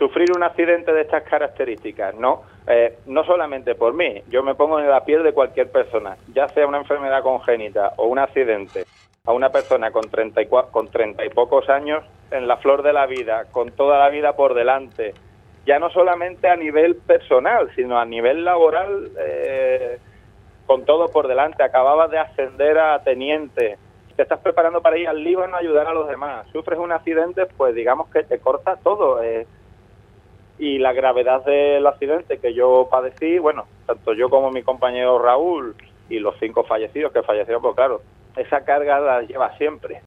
sufrir un accidente de estas características, no solamente por mí, yo me pongo en la piel de cualquier persona, ya sea una enfermedad congénita o un accidente, a una persona con 30 y pocos años, en la flor de la vida, con toda la vida por delante, ya no solamente a nivel personal, sino a nivel laboral, con todo por delante, acababas de ascender a teniente, te estás preparando para ir al Líbano a ayudar a los demás, sufres un accidente, pues digamos que te corta todo, y la gravedad del accidente que yo padecí, bueno, tanto yo como mi compañero Raúl y los 5 fallecidos que fallecieron, pues claro, esa carga la lleva siempre.